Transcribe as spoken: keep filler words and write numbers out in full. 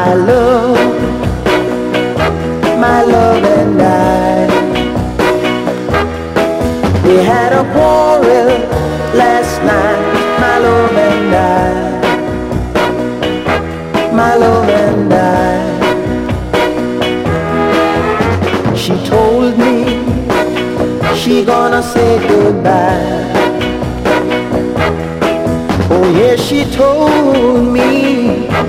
My love, my love and I, we had a quarrel last night. My love and I, my love and I. She told me she gonna say goodbye. Oh yeah, she told me